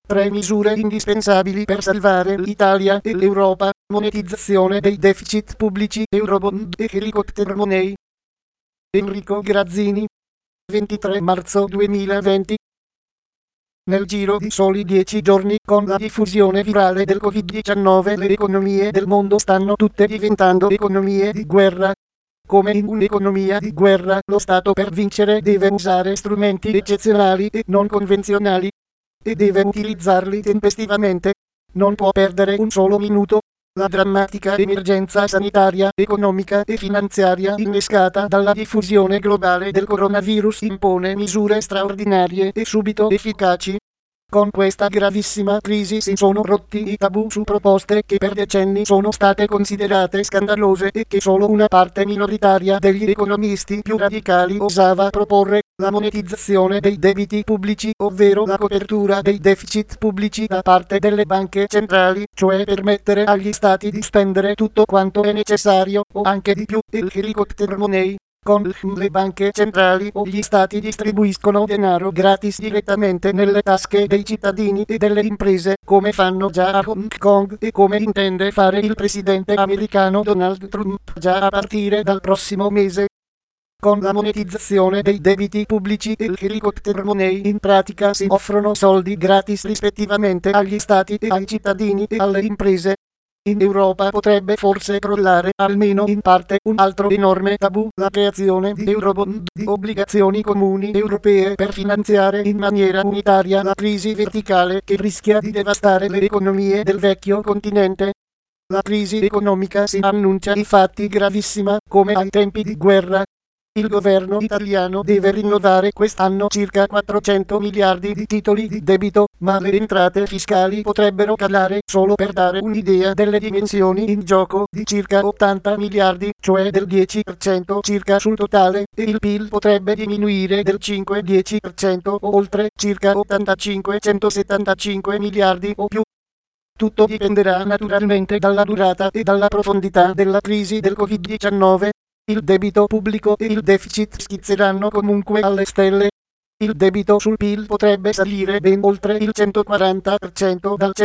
3 misure indispensabili per salvare l'Italia e l'Europa: monetizzazione dei deficit pubblici, Eurobond e helicopter money. Enrico Grazzini, 23 marzo 2020. Nel giro di soli 10 giorni, con la diffusione virale del Covid-19, le economie del mondo stanno tutte diventando economie di guerra. Come in un'economia di guerra, lo Stato per vincere deve usare strumenti eccezionali e non convenzionali. E deve utilizzarli tempestivamente. Non può perdere un solo minuto. La drammatica emergenza sanitaria, economica e finanziaria innescata dalla diffusione globale del coronavirus impone misure straordinarie e subito efficaci. Con questa gravissima crisi si sono rotti i tabù su proposte che per decenni sono state considerate scandalose e che solo una parte minoritaria degli economisti più radicali osava proporre: la monetizzazione dei debiti pubblici, ovvero la copertura dei deficit pubblici da parte delle banche centrali, cioè permettere agli stati di spendere tutto quanto è necessario, o anche di più, e il helicopter money. Con le banche centrali o gli stati distribuiscono denaro gratis direttamente nelle tasche dei cittadini e delle imprese, come fanno già a Hong Kong e come intende fare il presidente americano Donald Trump già a partire dal prossimo mese. Con la monetizzazione dei debiti pubblici e il helicopter money in pratica si offrono soldi gratis rispettivamente agli stati e ai cittadini e alle imprese. In Europa potrebbe forse crollare, almeno in parte, un altro enorme tabù: la creazione di Eurobond, di obbligazioni comuni europee per finanziare in maniera unitaria la crisi verticale che rischia di devastare le economie del vecchio continente. La crisi economica si annuncia infatti gravissima, come ai tempi di guerra. Il governo italiano deve rinnovare quest'anno circa 400 miliardi di titoli di debito, ma le entrate fiscali potrebbero calare, solo per dare un'idea delle dimensioni, in gioco, di circa 80 miliardi, cioè del 10% circa sul totale, e il PIL potrebbe diminuire del 5-10% o oltre, circa 85-175 miliardi o più. Tutto dipenderà naturalmente dalla durata e dalla profondità della crisi del Covid-19. Il debito pubblico e il deficit schizzeranno comunque alle stelle. Il debito sul PIL potrebbe salire ben oltre il 140% dal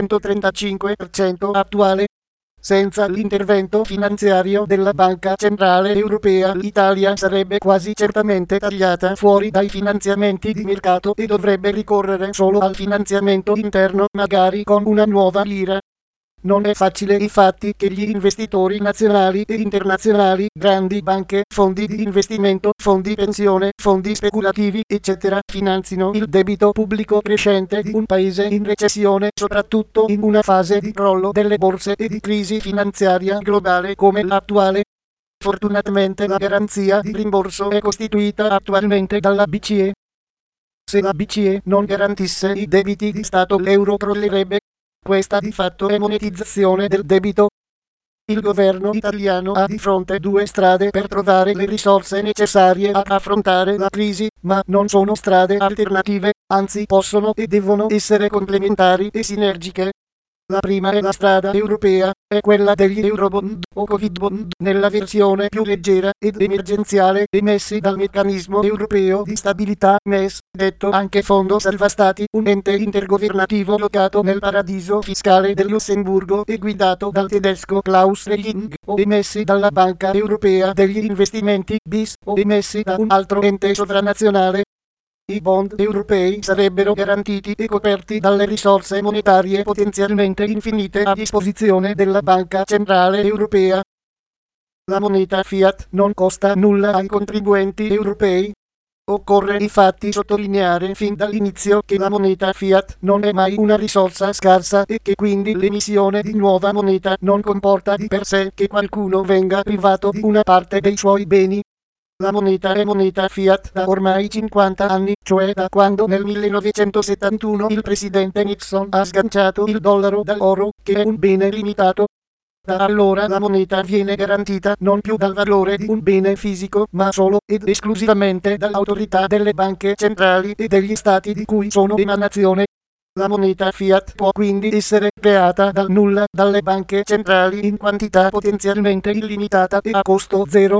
135% attuale. Senza l'intervento finanziario della Banca Centrale Europea, l'Italia sarebbe quasi certamente tagliata fuori dai finanziamenti di mercato e dovrebbe ricorrere solo al finanziamento interno, magari con una nuova lira. Non è facile infatti che gli investitori nazionali e internazionali, grandi banche, fondi di investimento, fondi pensione, fondi speculativi, eccetera, finanzino il debito pubblico crescente di un paese in recessione, soprattutto in una fase di crollo delle borse e di crisi finanziaria globale come l'attuale. Fortunatamente la garanzia di rimborso è costituita attualmente dalla BCE. Se la BCE non garantisse i debiti di Stato, l'euro crollerebbe. Questa di fatto è monetizzazione del debito. Il governo italiano ha di fronte due strade per trovare le risorse necessarie ad affrontare la crisi, ma non sono strade alternative, anzi possono e devono essere complementari e sinergiche. La prima è la strada europea, è quella degli Eurobond o Covid bond nella versione più leggera ed emergenziale emessi dal meccanismo europeo di stabilità MES, detto anche Fondo Salva Stati, un ente intergovernativo locato nel paradiso fiscale del Lussemburgo e guidato dal tedesco Klaus Regling, o emessi dalla Banca Europea degli Investimenti BIS, o emessi da un altro ente sovranazionale. I bond europei sarebbero garantiti e coperti dalle risorse monetarie potenzialmente infinite a disposizione della Banca Centrale Europea. La moneta fiat non costa nulla ai contribuenti europei. Occorre infatti sottolineare fin dall'inizio che la moneta fiat non è mai una risorsa scarsa e che quindi l'emissione di nuova moneta non comporta di per sé che qualcuno venga privato di una parte dei suoi beni. La moneta è moneta fiat da ormai 50 anni, cioè da quando nel 1971 il presidente Nixon ha sganciato il dollaro dall'oro, che è un bene limitato. Da allora la moneta viene garantita non più dal valore di un bene fisico, ma solo ed esclusivamente dall'autorità delle banche centrali e degli stati di cui sono emanazione. La moneta fiat può quindi essere creata dal nulla dalle banche centrali in quantità potenzialmente illimitata e a costo zero.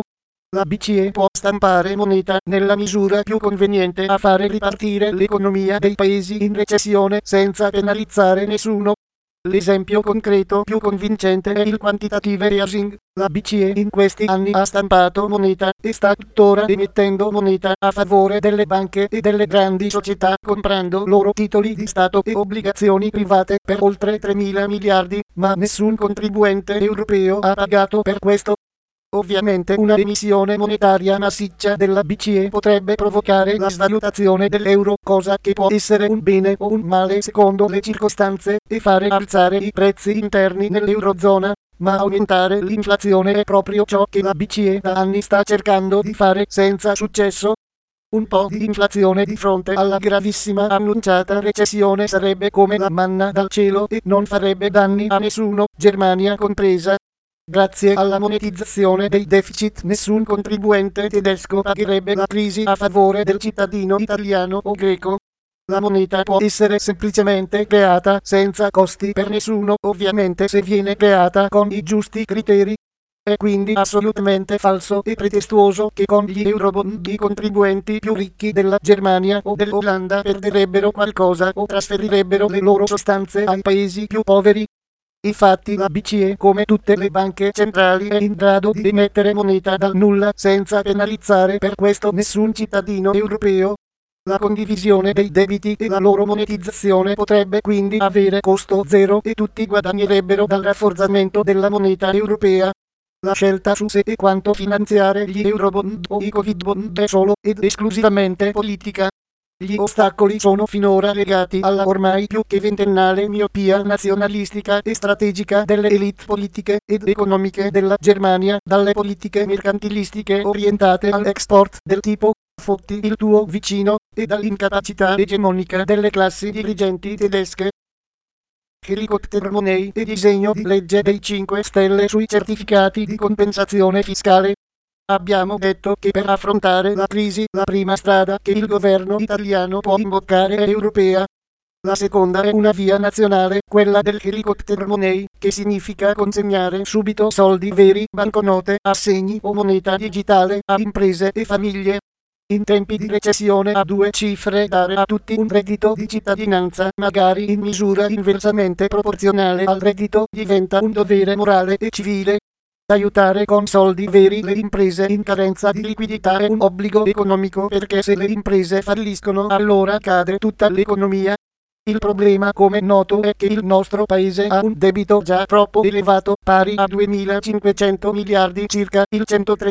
La BCE può stampare moneta nella misura più conveniente a fare ripartire l'economia dei paesi in recessione senza penalizzare nessuno. L'esempio concreto più convincente è il quantitative easing. La BCE in questi anni ha stampato moneta e sta tuttora emettendo moneta a favore delle banche e delle grandi società, comprando loro titoli di Stato e obbligazioni private per oltre 3.000 miliardi, ma nessun contribuente europeo ha pagato per questo. Ovviamente una emissione monetaria massiccia della BCE potrebbe provocare la svalutazione dell'euro, cosa che può essere un bene o un male secondo le circostanze, e fare alzare i prezzi interni nell'eurozona, ma aumentare l'inflazione è proprio ciò che la BCE da anni sta cercando di fare senza successo. Un po' di inflazione di fronte alla gravissima annunciata recessione sarebbe come la manna dal cielo e non farebbe danni a nessuno, Germania compresa. Grazie alla monetizzazione dei deficit nessun contribuente tedesco pagherebbe la crisi a favore del cittadino italiano o greco. La moneta può essere semplicemente creata senza costi per nessuno, ovviamente se viene creata con i giusti criteri. È quindi assolutamente falso e pretestuoso che con gli eurobond i contribuenti più ricchi della Germania o dell'Olanda perderebbero qualcosa o trasferirebbero le loro sostanze ai paesi più poveri. Infatti la BCE, come tutte le banche centrali, è in grado di emettere moneta dal nulla senza penalizzare per questo nessun cittadino europeo. La condivisione dei debiti e la loro monetizzazione potrebbe quindi avere costo zero e tutti guadagnerebbero dal rafforzamento della moneta europea. La scelta su se e quanto finanziare gli eurobond o i covid bond è solo ed esclusivamente politica. Gli ostacoli sono finora legati alla ormai più che ventennale miopia nazionalistica e strategica delle elite politiche ed economiche della Germania, dalle politiche mercantilistiche orientate all'export del tipo "fotti il tuo vicino" e dall'incapacità egemonica delle classi dirigenti tedesche. Helicopter Money e disegno di legge dei 5 Stelle sui certificati di compensazione fiscale. Abbiamo detto che per affrontare la crisi la prima strada che il governo italiano può imboccare è europea. La seconda è una via nazionale, quella del helicopter money, che significa consegnare subito soldi veri, banconote, assegni o moneta digitale a imprese e famiglie. In tempi di recessione a due cifre dare a tutti un reddito di cittadinanza, magari in misura inversamente proporzionale al reddito, diventa un dovere morale e civile. Aiutare con soldi veri le imprese in carenza di liquidità è un obbligo economico perché se le imprese falliscono allora cade tutta l'economia. Il problema, come noto, è che il nostro paese ha un debito già troppo elevato, pari a 2.500 miliardi, circa il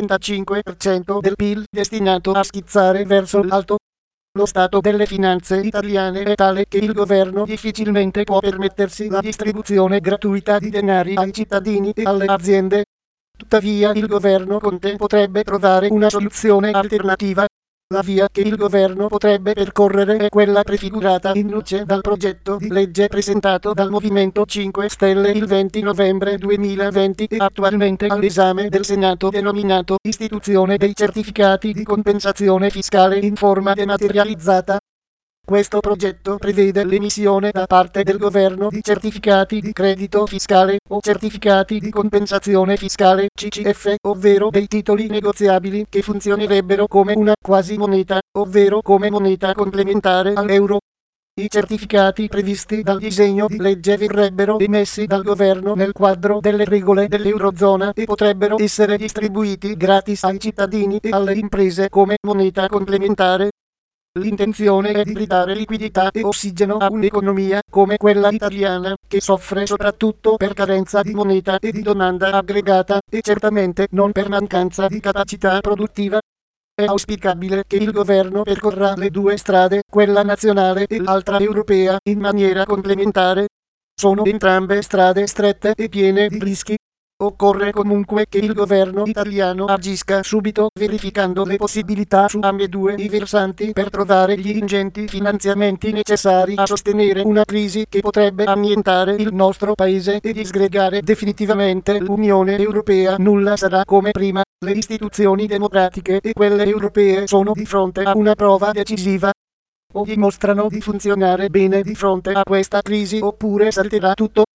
135% del PIL, destinato a schizzare verso l'alto. Lo stato delle finanze italiane è tale che il governo difficilmente può permettersi la distribuzione gratuita di denari ai cittadini e alle aziende. Tuttavia il governo Conte potrebbe trovare una soluzione alternativa. La via che il governo potrebbe percorrere è quella prefigurata in luce dal progetto di legge presentato dal Movimento 5 Stelle il 20 novembre 2020 e attualmente all'esame del Senato, denominato Istituzione dei certificati di compensazione fiscale in forma dematerializzata. Questo progetto prevede l'emissione da parte del governo di certificati di credito fiscale o certificati di compensazione fiscale CCF, ovvero dei titoli negoziabili che funzionerebbero come una quasi moneta, ovvero come moneta complementare all'euro. I certificati previsti dal disegno di legge verrebbero emessi dal governo nel quadro delle regole dell'Eurozona e potrebbero essere distribuiti gratis ai cittadini e alle imprese come moneta complementare. L'intenzione è di ridare liquidità e ossigeno a un'economia come quella italiana, che soffre soprattutto per carenza di moneta e di domanda aggregata, e certamente non per mancanza di capacità produttiva. È auspicabile che il governo percorra le due strade, quella nazionale e l'altra europea, in maniera complementare. Sono entrambe strade strette e piene di rischi. Occorre comunque che il governo italiano agisca subito, verificando le possibilità su ambedue i versanti per trovare gli ingenti finanziamenti necessari a sostenere una crisi che potrebbe annientare il nostro paese e disgregare definitivamente l'Unione Europea. Nulla sarà come prima. Le istituzioni democratiche e quelle europee sono di fronte a una prova decisiva. O dimostrano di funzionare bene di fronte a questa crisi oppure salterà tutto.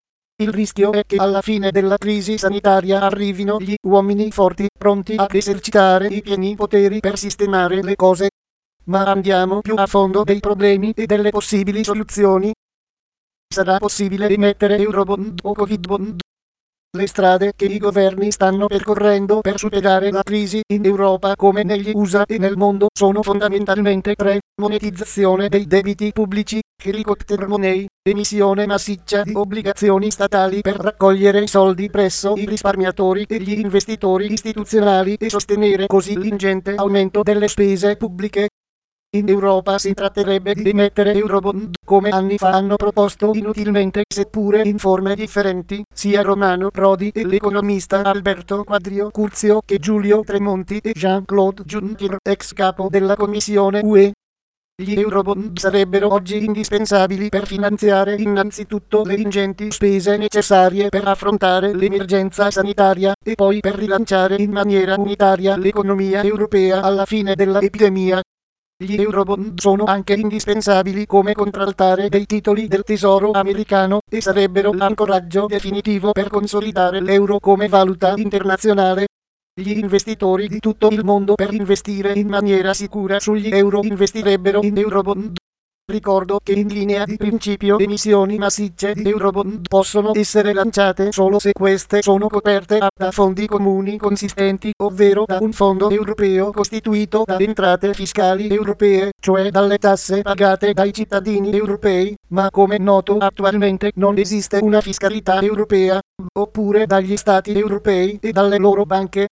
Il rischio è che alla fine della crisi sanitaria arrivino gli uomini forti, pronti ad esercitare i pieni poteri per sistemare le cose. Ma andiamo più a fondo dei problemi e delle possibili soluzioni. Sarà possibile emettere Eurobond o Covid bond? Le strade che i governi stanno percorrendo per superare la crisi in Europa come negli USA e nel mondo sono fondamentalmente tre: monetizzazione dei debiti pubblici, helicopter money, emissione massiccia di obbligazioni statali per raccogliere i soldi presso i risparmiatori e gli investitori istituzionali e sostenere così l'ingente aumento delle spese pubbliche. In Europa si tratterebbe di emettere Eurobond, come anni fa hanno proposto inutilmente, seppure in forme differenti, sia Romano Prodi e l'economista Alberto Quadrio Curzio che Giulio Tremonti e Jean-Claude Juncker, ex capo della Commissione UE. Gli Eurobond sarebbero oggi indispensabili per finanziare innanzitutto le ingenti spese necessarie per affrontare l'emergenza sanitaria e poi per rilanciare in maniera unitaria l'economia europea alla fine dell'epidemia. Gli Eurobond sono anche indispensabili come contraltare dei titoli del tesoro americano e sarebbero l'ancoraggio definitivo per consolidare l'euro come valuta internazionale. Gli investitori di tutto il mondo per investire in maniera sicura sugli euro investirebbero in Eurobond. Ricordo che in linea di principio emissioni massicce di Eurobond possono essere lanciate solo se queste sono coperte da fondi comuni consistenti, ovvero da un fondo europeo costituito da entrate fiscali europee, cioè dalle tasse pagate dai cittadini europei, ma come noto attualmente non esiste una fiscalità europea, oppure dagli stati europei e dalle loro banche.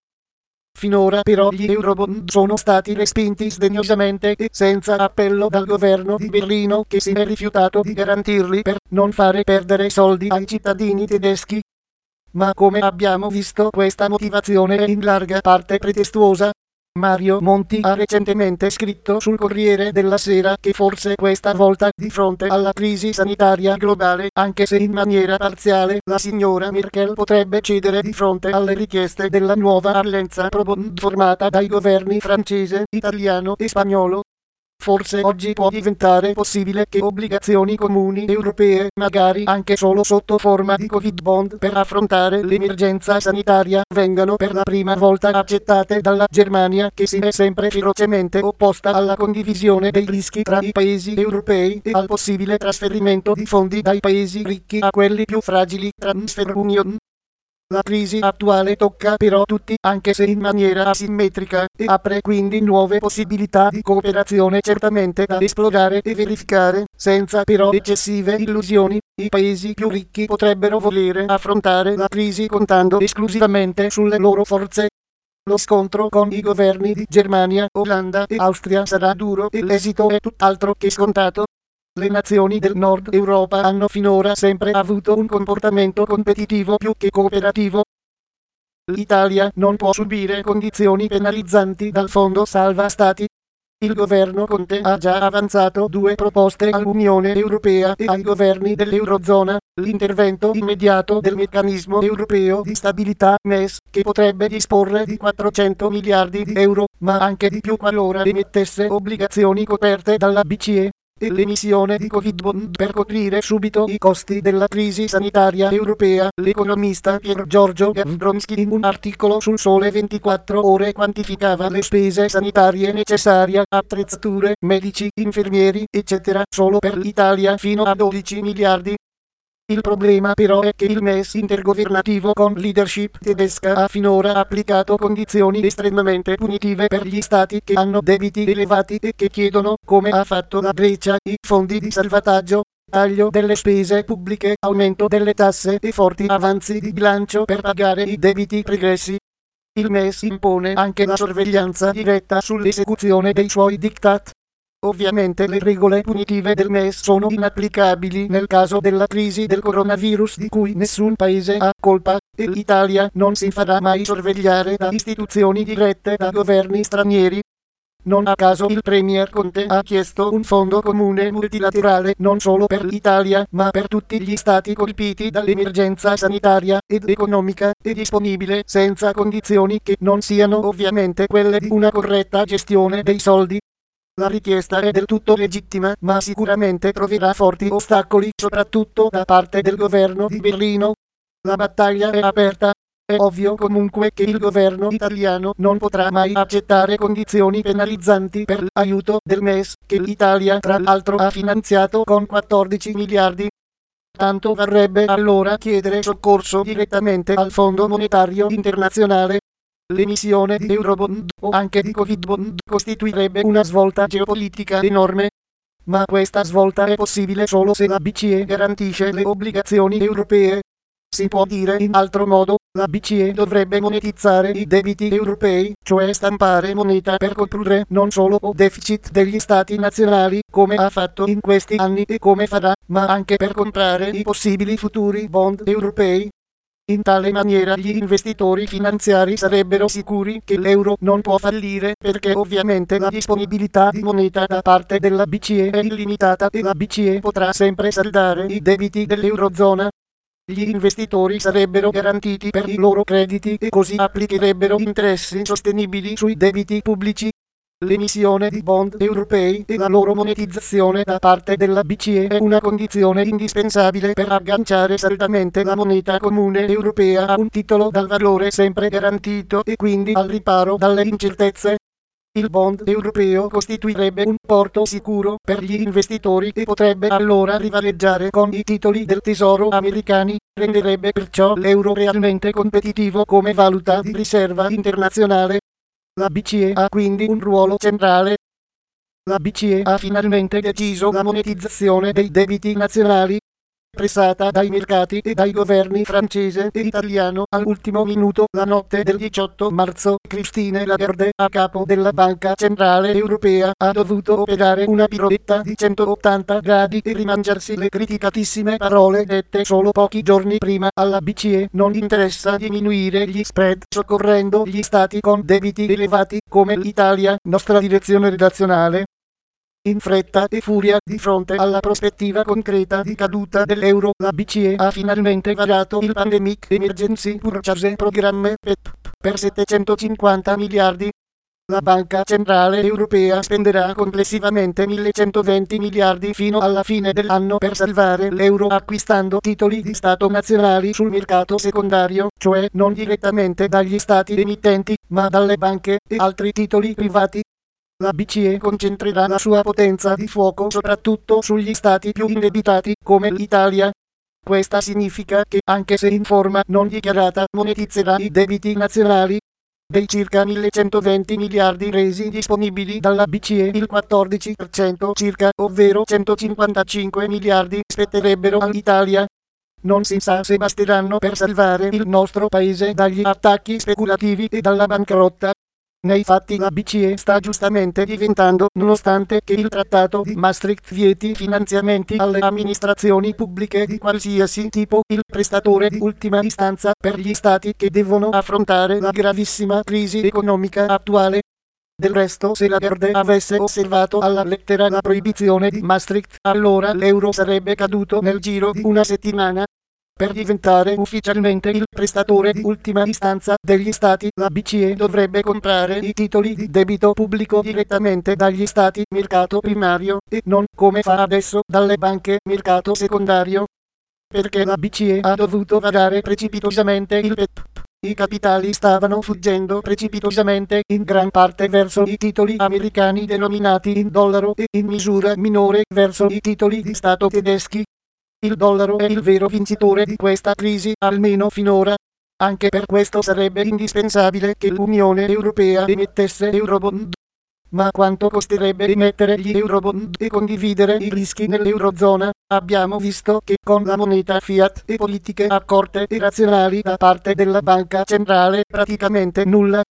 Finora però gli Eurobond sono stati respinti sdegnosamente e senza appello dal governo di Berlino, che si è rifiutato di garantirli per non fare perdere soldi ai cittadini tedeschi. Ma come abbiamo visto, questa motivazione è in larga parte pretestuosa. Mario Monti ha recentemente scritto sul Corriere della Sera che forse questa volta, di fronte alla crisi sanitaria globale, anche se in maniera parziale, la signora Merkel potrebbe cedere di fronte alle richieste della nuova alleanza pro-bond formata dai governi francese, italiano e spagnolo. Forse oggi può diventare possibile che obbligazioni comuni europee, magari anche solo sotto forma di Covid bond per affrontare l'emergenza sanitaria, vengano per la prima volta accettate dalla Germania, che si è sempre ferocemente opposta alla condivisione dei rischi tra i paesi europei e al possibile trasferimento di fondi dai paesi ricchi a quelli più fragili, transfer union. La crisi attuale tocca però tutti, anche se in maniera asimmetrica, e apre quindi nuove possibilità di cooperazione certamente da esplorare e verificare, senza però eccessive illusioni. I paesi più ricchi potrebbero volere affrontare la crisi contando esclusivamente sulle loro forze. Lo scontro con i governi di Germania, Olanda e Austria sarà duro e l'esito è tutt'altro che scontato. Le nazioni del Nord Europa hanno finora sempre avuto un comportamento competitivo più che cooperativo. L'Italia non può subire condizioni penalizzanti dal Fondo Salva Stati. Il governo Conte ha già avanzato due proposte all'Unione Europea e ai governi dell'Eurozona: l'intervento immediato del meccanismo europeo di stabilità MES, che potrebbe disporre di 400 miliardi di euro, ma anche di più qualora emettesse obbligazioni coperte dalla BCE, e l'emissione di Covid bond per coprire subito i costi della crisi sanitaria europea. L'economista Pier Giorgio Gavronski in un articolo sul Sole 24 Ore quantificava le spese sanitarie necessarie, attrezzature, medici, infermieri, eccetera, solo per l'Italia fino a 12 miliardi. Il problema però è che il MES intergovernativo con leadership tedesca ha finora applicato condizioni estremamente punitive per gli stati che hanno debiti elevati e che chiedono, come ha fatto la Grecia, i fondi di salvataggio, taglio delle spese pubbliche, aumento delle tasse e forti avanzi di bilancio per pagare i debiti pregressi. Il MES impone anche la sorveglianza diretta sull'esecuzione dei suoi diktat. Ovviamente le regole punitive del MES sono inapplicabili nel caso della crisi del coronavirus di cui nessun paese ha colpa, e l'Italia non si farà mai sorvegliare da istituzioni dirette da governi stranieri. Non a caso il Premier Conte ha chiesto un fondo comune multilaterale non solo per l'Italia, ma per tutti gli stati colpiti dall'emergenza sanitaria ed economica, e disponibile senza condizioni che non siano ovviamente quelle di una corretta gestione dei soldi. La richiesta è del tutto legittima, ma sicuramente troverà forti ostacoli, soprattutto da parte del governo di Berlino. La battaglia è aperta. È ovvio comunque che il governo italiano non potrà mai accettare condizioni penalizzanti per l'aiuto del MES, che l'Italia tra l'altro ha finanziato con 14 miliardi. Tanto varrebbe allora chiedere soccorso direttamente al Fondo Monetario Internazionale. L'emissione di Eurobond o anche di Covid Bond costituirebbe una svolta geopolitica enorme. Ma questa svolta è possibile solo se la BCE garantisce le obbligazioni europee. Si può dire in altro modo, la BCE dovrebbe monetizzare i debiti europei, cioè stampare moneta per coprire non solo il deficit degli stati nazionali, come ha fatto in questi anni e come farà, ma anche per comprare i possibili futuri bond europei. In tale maniera gli investitori finanziari sarebbero sicuri che l'euro non può fallire, perché ovviamente la disponibilità di moneta da parte della BCE è illimitata e la BCE potrà sempre saldare i debiti dell'eurozona. Gli investitori sarebbero garantiti per i loro crediti e così applicherebbero interessi sostenibili sui debiti pubblici. L'emissione di bond europei e la loro monetizzazione da parte della BCE è una condizione indispensabile per agganciare saldamente la moneta comune europea a un titolo dal valore sempre garantito e quindi al riparo dalle incertezze. Il bond europeo costituirebbe un porto sicuro per gli investitori e potrebbe allora rivaleggiare con i titoli del tesoro americani, renderebbe perciò l'euro realmente competitivo come valuta di riserva internazionale. La BCE ha quindi un ruolo centrale. La BCE ha finalmente deciso la monetizzazione dei debiti nazionali, pressata dai mercati e dai governi francese e italiano all'ultimo minuto. La notte del 18 marzo, Christine Lagarde, a capo della Banca Centrale Europea, ha dovuto operare una piroetta di 180 gradi e rimangiarsi le criticatissime parole dette solo pochi giorni prima alla BCE. Non interessa diminuire gli spread soccorrendo gli stati con debiti elevati come l'Italia, nostra direzione redazionale. In fretta e furia, di fronte alla prospettiva concreta di caduta dell'euro, la BCE ha finalmente varato il Pandemic Emergency Purchase Programme PEPP per 750 miliardi. La Banca Centrale Europea spenderà complessivamente 1120 miliardi fino alla fine dell'anno per salvare l'euro acquistando titoli di Stato nazionali sul mercato secondario, cioè non direttamente dagli stati emittenti, ma dalle banche e altri titoli privati. La BCE concentrerà la sua potenza di fuoco soprattutto sugli stati più indebitati, come l'Italia. Questa significa che, anche se in forma non dichiarata, monetizzerà i debiti nazionali. Dei circa 1120 miliardi resi disponibili dalla BCE, il 14% circa, ovvero 155 miliardi, spetterebbero all'Italia. Non si sa se basteranno per salvare il nostro paese dagli attacchi speculativi e dalla bancarotta. Nei fatti la BCE sta giustamente diventando, nonostante che il trattato di Maastricht vieti finanziamenti alle amministrazioni pubbliche di qualsiasi tipo, il prestatore di ultima istanza per gli stati che devono affrontare la gravissima crisi economica attuale. Del resto, se Lagarde avesse osservato alla lettera la proibizione di Maastricht, allora l'euro sarebbe caduto nel giro di una settimana. Per diventare ufficialmente il prestatore di ultima istanza degli stati, la BCE dovrebbe comprare i titoli di debito pubblico direttamente dagli stati, mercato primario, e non, come fa adesso, dalle banche, mercato secondario. Perché la BCE ha dovuto varare precipitosamente il PEPP. I capitali stavano fuggendo precipitosamente in gran parte verso i titoli americani denominati in dollaro e in misura minore verso i titoli di Stato tedeschi. Il dollaro è il vero vincitore di questa crisi, almeno finora. Anche per questo sarebbe indispensabile che l'Unione Europea emettesse Eurobond. Ma quanto costerebbe emettere gli Eurobond e condividere i rischi nell'Eurozona? Abbiamo visto che con la moneta fiat e politiche accorte e razionali da parte della Banca Centrale praticamente nulla.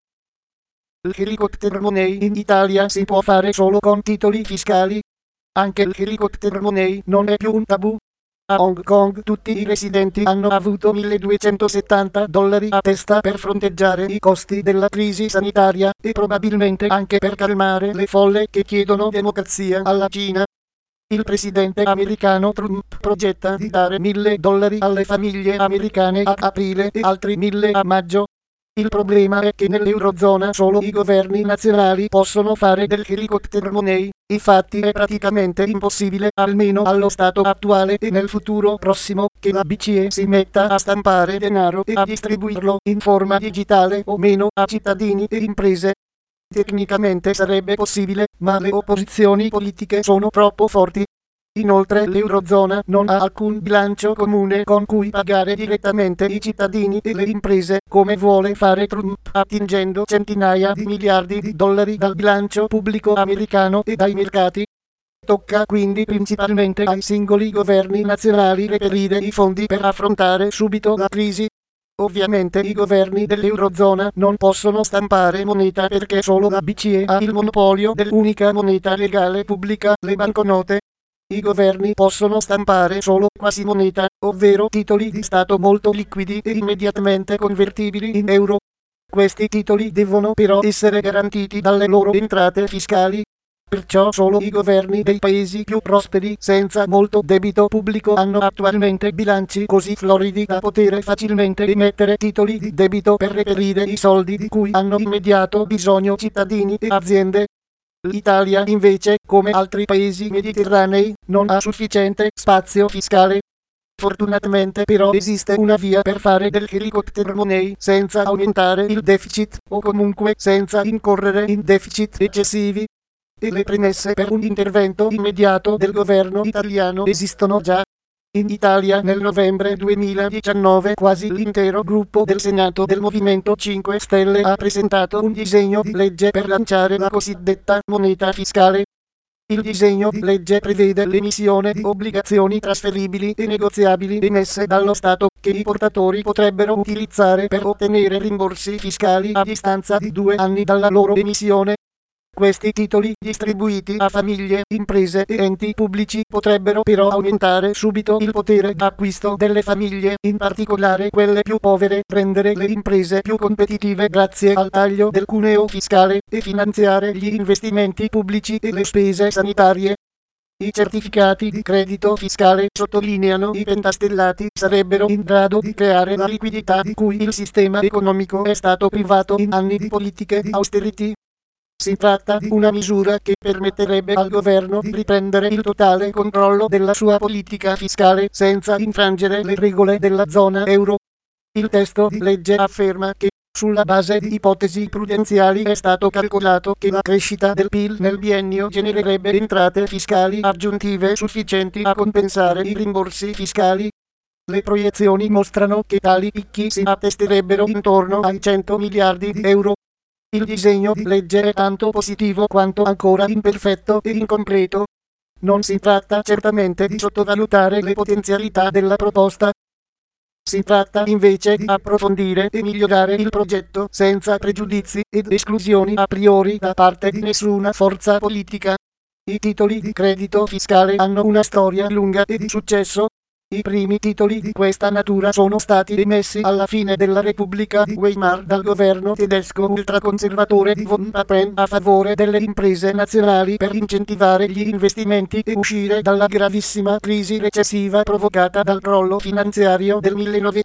L'helicopter money in Italia si può fare solo con titoli fiscali. Anche l'helicopter money non è più un tabù. A Hong Kong tutti i residenti hanno avuto $1.270 a testa per fronteggiare i costi della crisi sanitaria e probabilmente anche per calmare le folle che chiedono democrazia alla Cina. Il presidente americano Trump progetta di dare $1.000 alle famiglie americane a aprile e altri 1.000 a maggio. Il problema è che nell'Eurozona solo i governi nazionali possono fare del helicopter money, infatti è praticamente impossibile, almeno allo stato attuale e nel futuro prossimo, che la BCE si metta a stampare denaro e a distribuirlo in forma digitale o meno a cittadini e imprese. Tecnicamente sarebbe possibile, ma le opposizioni politiche sono troppo forti. Inoltre l'Eurozona non ha alcun bilancio comune con cui pagare direttamente i cittadini e le imprese, come vuole fare Trump, attingendo centinaia di miliardi di dollari dal bilancio pubblico americano e dai mercati. Tocca quindi principalmente ai singoli governi nazionali reperire i fondi per affrontare subito la crisi. Ovviamente i governi dell'Eurozona non possono stampare moneta perché solo la BCE ha il monopolio dell'unica moneta legale pubblica, le banconote. I governi possono stampare solo quasi moneta, ovvero titoli di Stato molto liquidi e immediatamente convertibili in euro. Questi titoli devono però essere garantiti dalle loro entrate fiscali. Perciò solo i governi dei paesi più prosperi senza molto debito pubblico hanno attualmente bilanci così floridi da poter facilmente emettere titoli di debito per reperire i soldi di cui hanno immediato bisogno cittadini e aziende. L'Italia invece, come altri paesi mediterranei, non ha sufficiente spazio fiscale. Fortunatamente però esiste una via per fare del helicopter money senza aumentare il deficit, o comunque senza incorrere in deficit eccessivi. E le premesse per un intervento immediato del governo italiano esistono già. In Italia nel novembre 2019 quasi l'intero gruppo del Senato del Movimento 5 Stelle ha presentato un disegno di legge per lanciare la cosiddetta moneta fiscale. Il disegno di legge prevede l'emissione di obbligazioni trasferibili e negoziabili emesse dallo Stato che i portatori potrebbero utilizzare per ottenere rimborsi fiscali a distanza di 2 anni dalla loro emissione. Questi titoli, distribuiti a famiglie, imprese e enti pubblici, potrebbero però aumentare subito il potere d'acquisto delle famiglie, in particolare quelle più povere, rendere le imprese più competitive grazie al taglio del cuneo fiscale, e finanziare gli investimenti pubblici e le spese sanitarie. I certificati di credito fiscale, sottolineano i pentastellati, sarebbero in grado di creare la liquidità di cui il sistema economico è stato privato in anni di politiche di austerity. Si tratta di una misura che permetterebbe al governo di riprendere il totale controllo della sua politica fiscale senza infrangere le regole della zona euro. Il testo di legge afferma che, sulla base di ipotesi prudenziali, è stato calcolato che la crescita del PIL nel biennio genererebbe entrate fiscali aggiuntive sufficienti a compensare i rimborsi fiscali. Le proiezioni mostrano che tali picchi si attesterebbero intorno ai 100 miliardi di euro. Il disegno di legge è tanto positivo quanto ancora imperfetto e incompleto. Non si tratta certamente di sottovalutare le potenzialità della proposta. Si tratta invece di approfondire e migliorare il progetto senza pregiudizi ed esclusioni a priori da parte di nessuna forza politica. I titoli di credito fiscale hanno una storia lunga e di successo. I primi titoli di questa natura sono stati emessi alla fine della Repubblica di Weimar dal governo tedesco ultraconservatore di von Papen a favore delle imprese nazionali per incentivare gli investimenti e uscire dalla gravissima crisi recessiva provocata dal crollo finanziario del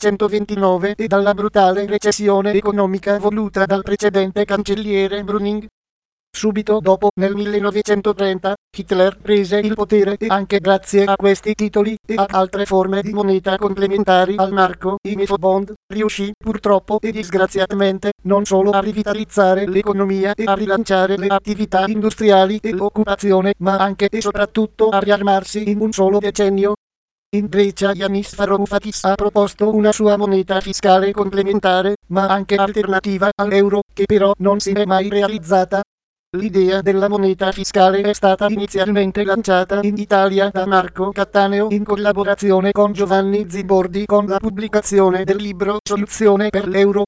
1929 e dalla brutale recessione economica voluta dal precedente cancelliere Brüning. Subito dopo, nel 1930, Hitler prese il potere e anche grazie a questi titoli e a altre forme di moneta complementari al marco, i Mefo-Bond, riuscì purtroppo e disgraziatamente non solo a rivitalizzare l'economia e a rilanciare le attività industriali e l'occupazione, ma anche e soprattutto a riarmarsi in un solo decennio. In Grecia Yanis Varoufakis ha proposto una sua moneta fiscale complementare, ma anche alternativa all'euro, che però non si è mai realizzata. L'idea della moneta fiscale è stata inizialmente lanciata in Italia da Marco Cattaneo in collaborazione con Giovanni Zibordi con la pubblicazione del libro Soluzione per l'euro.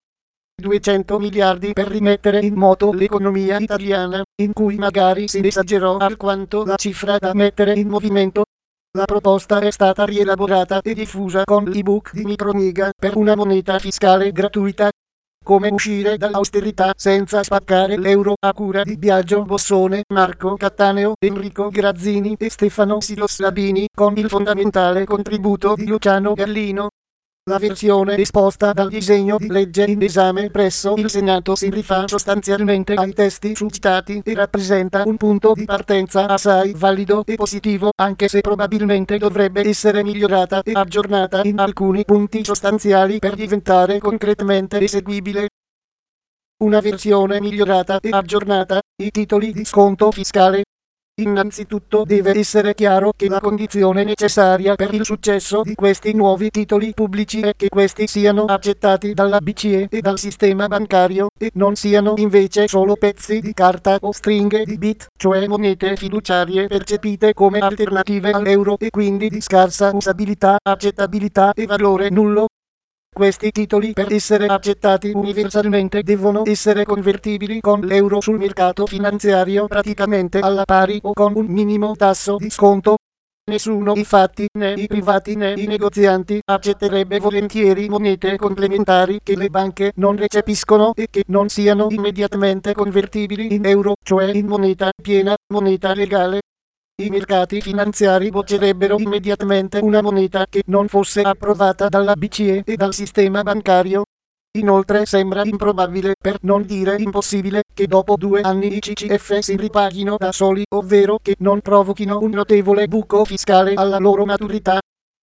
200 miliardi per rimettere in moto l'economia italiana, in cui magari si esagerò alquanto la cifra da mettere in movimento. La proposta è stata rielaborata e diffusa con l'ebook di Microniga per una moneta fiscale gratuita. Come uscire dall'austerità senza spaccare l'euro, a cura di Biagio Bossone, Marco Cattaneo, Enrico Grazzini e Stefano Silos Labini, con il fondamentale contributo di Luciano Gallino. La versione esposta dal disegno di legge in esame presso il Senato si rifà sostanzialmente ai testi succitati e rappresenta un punto di partenza assai valido e positivo, anche se probabilmente dovrebbe essere migliorata e aggiornata in alcuni punti sostanziali per diventare concretamente eseguibile. Una versione migliorata e aggiornata, i titoli di sconto fiscale. Innanzitutto deve essere chiaro che la condizione necessaria per il successo di questi nuovi titoli pubblici è che questi siano accettati dalla BCE e dal sistema bancario, e non siano invece solo pezzi di carta o stringhe di bit, cioè monete fiduciarie percepite come alternative all'euro e quindi di scarsa usabilità, accettabilità e valore nullo. Questi titoli per essere accettati universalmente devono essere convertibili con l'euro sul mercato finanziario praticamente alla pari o con un minimo tasso di sconto. Nessuno infatti, né i privati né i negozianti, accetterebbe volentieri monete complementari che le banche non recepiscono e che non siano immediatamente convertibili in euro, cioè in moneta piena, moneta legale. I mercati finanziari boccerebbero immediatamente una moneta che non fosse approvata dalla BCE e dal sistema bancario. Inoltre sembra improbabile, per non dire impossibile, che dopo 2 anni i CCF si ripaghino da soli, ovvero che non provochino un notevole buco fiscale alla loro maturità.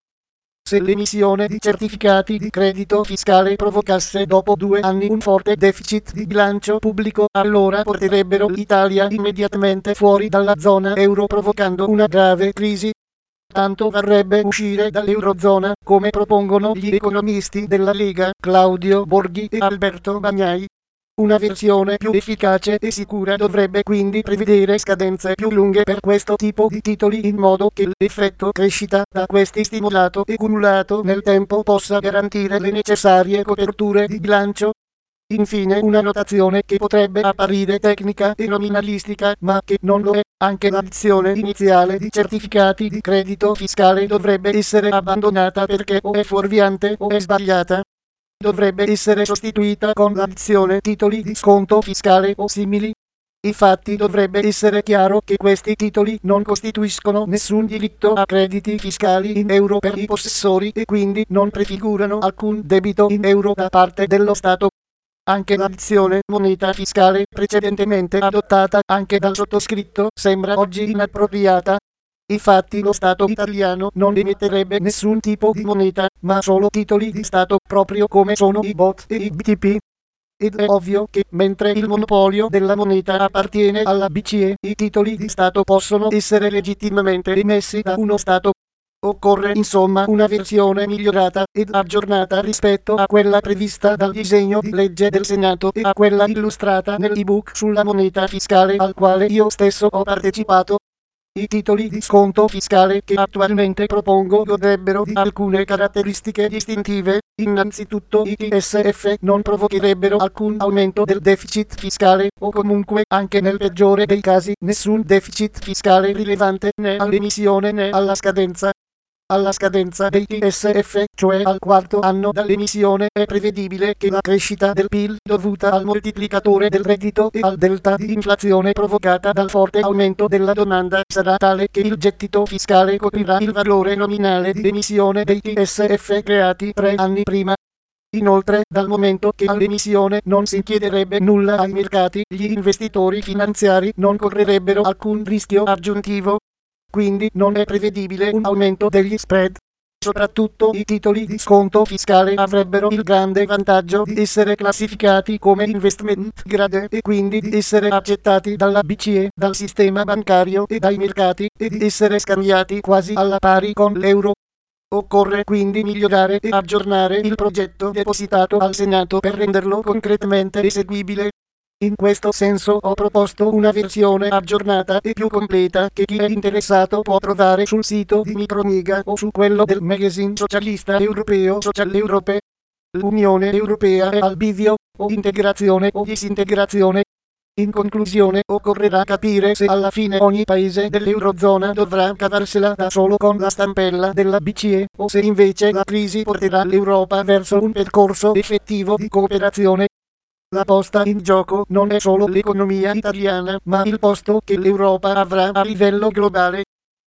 Se l'emissione di certificati di credito fiscale provocasse dopo 2 anni un forte deficit di bilancio pubblico, allora porterebbero l'Italia immediatamente fuori dalla zona euro provocando una grave crisi. Tanto varrebbe uscire dall'Eurozona, come propongono gli economisti della Lega, Claudio Borghi e Alberto Bagnai. Una versione più efficace e sicura dovrebbe quindi prevedere scadenze più lunghe per questo tipo di titoli in modo che l'effetto crescita da questi stimolato e cumulato nel tempo possa garantire le necessarie coperture di bilancio. Infine una notazione che potrebbe apparire tecnica e nominalistica ma che non lo è, anche l'addizione iniziale di certificati di credito fiscale dovrebbe essere abbandonata perché o è fuorviante o è sbagliata. Dovrebbe essere sostituita con l'addizione titoli di sconto fiscale o simili. Infatti dovrebbe essere chiaro che questi titoli non costituiscono nessun diritto a crediti fiscali in euro per i possessori e quindi non prefigurano alcun debito in euro da parte dello Stato. Anche l'addizione moneta fiscale precedentemente adottata anche dal sottoscritto sembra oggi inappropriata. Infatti lo Stato italiano non emetterebbe nessun tipo di moneta, ma solo titoli di Stato, proprio come sono i BOT e i BTP. Ed è ovvio che, mentre il monopolio della moneta appartiene alla BCE, i titoli di Stato possono essere legittimamente emessi da uno Stato. Occorre insomma una versione migliorata ed aggiornata rispetto a quella prevista dal disegno di legge del Senato e a quella illustrata nell'ebook sulla moneta fiscale al quale io stesso ho partecipato. I titoli di sconto fiscale che attualmente propongo godrebbero di alcune caratteristiche distintive. Innanzitutto i TSF non provocherebbero alcun aumento del deficit fiscale o comunque, anche nel peggiore dei casi, nessun deficit fiscale rilevante né all'emissione né alla scadenza. Alla scadenza dei TSF, cioè al quarto anno dall'emissione, è prevedibile che la crescita del PIL dovuta al moltiplicatore del reddito e al delta di inflazione provocata dal forte aumento della domanda sarà tale che il gettito fiscale coprirà il valore nominale di emissione dei TSF creati 3 anni prima. Inoltre, dal momento che all'emissione non si chiederebbe nulla ai mercati, gli investitori finanziari non correrebbero alcun rischio aggiuntivo. Quindi non è prevedibile un aumento degli spread. Soprattutto i titoli di sconto fiscale avrebbero il grande vantaggio di essere classificati come investment grade e quindi di essere accettati dalla BCE, dal sistema bancario e dai mercati e di essere scambiati quasi alla pari con l'euro. Occorre quindi migliorare e aggiornare il progetto depositato al Senato per renderlo concretamente eseguibile. In questo senso ho proposto una versione aggiornata e più completa che chi è interessato può trovare sul sito di Micromega o su quello del magazine socialista europeo Social Europe. L'Unione Europea è al bivio, o integrazione o disintegrazione. In conclusione, occorrerà capire se alla fine ogni paese dell'Eurozona dovrà cavarsela da solo con la stampella della BCE, o se invece la crisi porterà l'Europa verso un percorso effettivo di cooperazione. La posta in gioco non è solo l'economia italiana, ma il posto che l'Europa avrà a livello globale.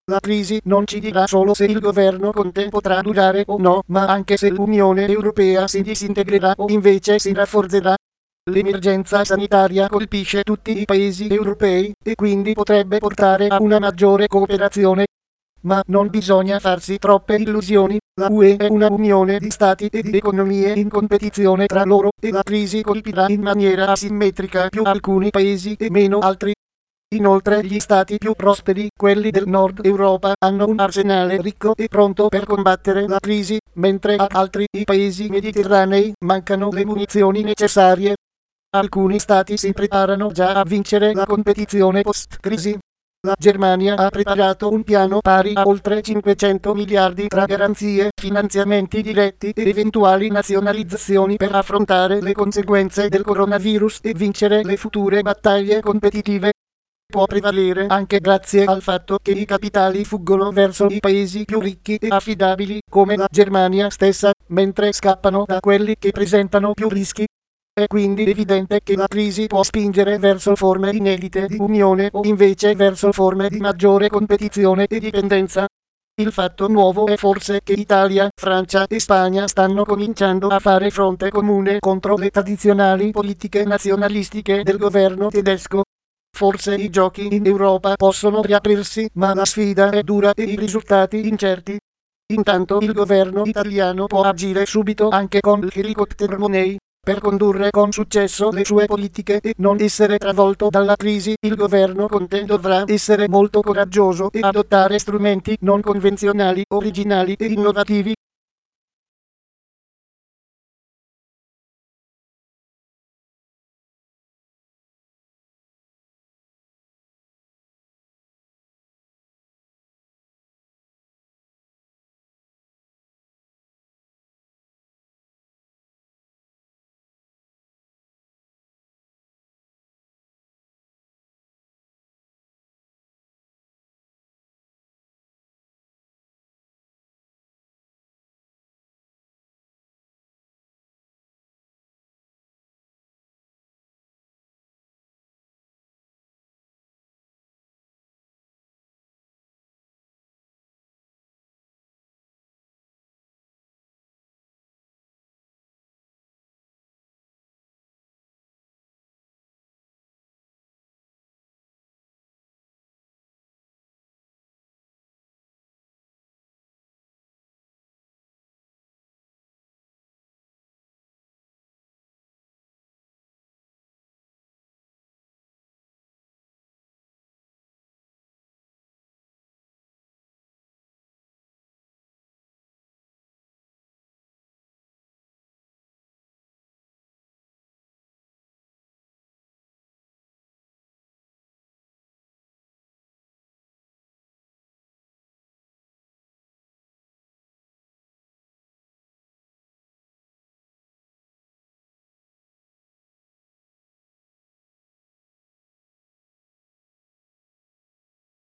La crisi non ci dirà solo se il governo Conte potrà durare o no, ma anche se l'Unione Europea si disintegrerà o invece si rafforzerà. L'emergenza sanitaria colpisce tutti i paesi europei e quindi potrebbe portare a una maggiore cooperazione. Ma non bisogna farsi troppe illusioni, la UE è una unione di stati e di economie in competizione tra loro e la crisi colpirà in maniera asimmetrica più alcuni paesi e meno altri. Inoltre gli stati più prosperi, quelli del nord Europa, hanno un arsenale ricco e pronto per combattere la crisi, mentre ad altri i paesi mediterranei mancano le munizioni necessarie. Alcuni stati si preparano già a vincere la competizione post-crisi. La Germania ha preparato un piano pari a oltre 500 miliardi tra garanzie, finanziamenti diretti e eventuali nazionalizzazioni per affrontare le conseguenze del coronavirus e vincere le future battaglie competitive. Può prevalere anche grazie al fatto che i capitali fuggono verso i paesi più ricchi e affidabili come la Germania stessa, mentre scappano da quelli che presentano più rischi. È quindi evidente che la crisi può spingere verso forme inedite di unione o invece verso forme di maggiore competizione e dipendenza. Il fatto nuovo è forse che Italia, Francia e Spagna stanno cominciando a fare fronte comune contro le tradizionali politiche nazionalistiche del governo tedesco. Forse i giochi in Europa possono riaprirsi, ma la sfida è dura e i risultati incerti. Intanto il governo italiano può agire subito anche con l'helicopter money per condurre con successo le sue politiche e non essere travolto dalla crisi. Il governo Conte dovrà essere molto coraggioso e adottare strumenti non convenzionali, originali e innovativi.